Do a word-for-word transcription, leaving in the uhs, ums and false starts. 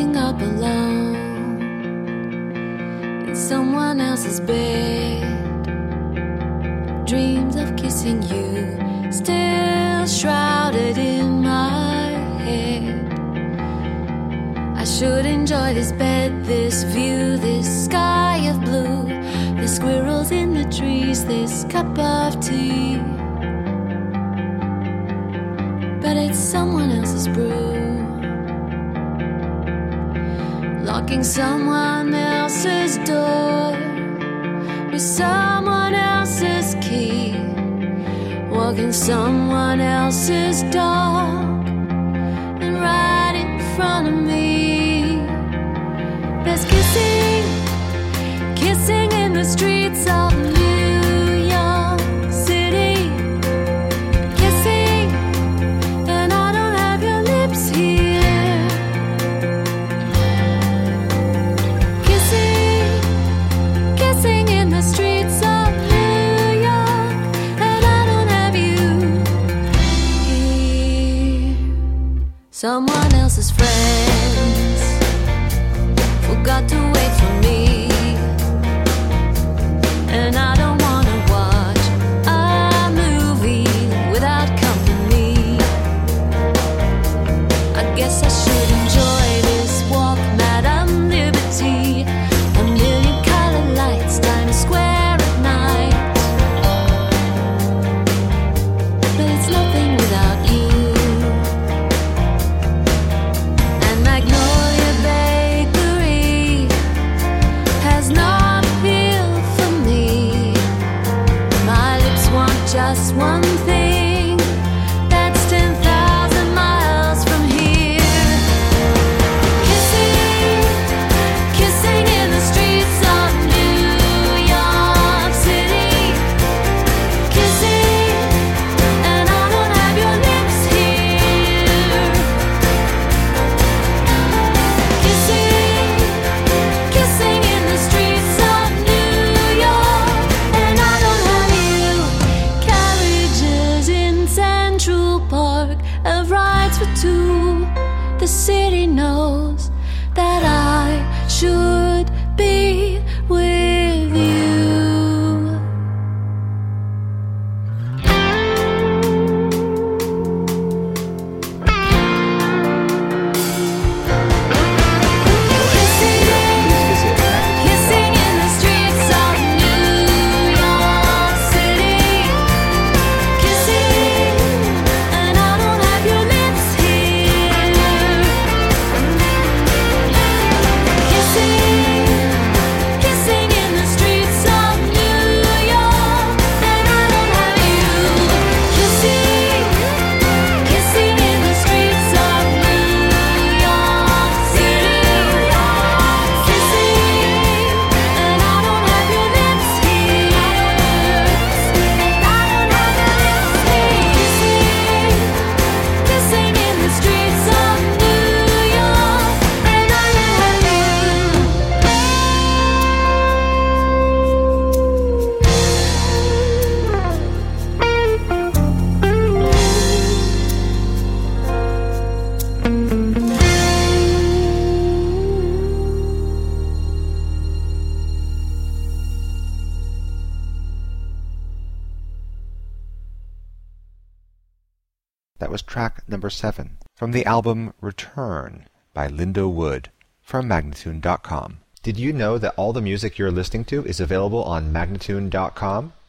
waking up alone in someone else's bed, dreams of kissing you still shrouded in my head. I should enjoy this bed, this view, this sky of blue, the squirrels in the trees, this cup of tea. But it's someone else's brew, locking someone else's door with someone else's key, walking someone else's dog, and right in front of me there's kissing, kissing in the streets of New York City, kissing, and I don't have your lips here, kissing, kissing in the streets of New York, and I don't have you here. Someone else's friends forgot to wait for me, and I don't wanna watch a movie without company. I guess I should enjoy this walk, Madame Liberty, a million color lights, Times Square at night. But it's nothing without you. And Magnolia Bakery has no appeal for me. My lips want just one thing, that's ten thousand miles from here. Kissing, kissing in the streets of New York City, kissing, and I don't have your lips here. Kissing, kissing in the streets of New York, and I don't have you. Carriages in Central Park have rides for two. The city knows that I should be with you. Kissing in the streets of New York City, kissing, and I don't have your lips here. Kissing, kissing in the streets of New York, and I don't have you. Kissing, kissing in the streets of New York City, kissing, and I don't have your lips here. I don't have your lips here. Kissing, kissing in the streets of New York, and I don't have That was track number seven from the album Return by Lindo Wood from Magnatune dot com. Did you know that all the music you're listening to is available on Magnatune dot com?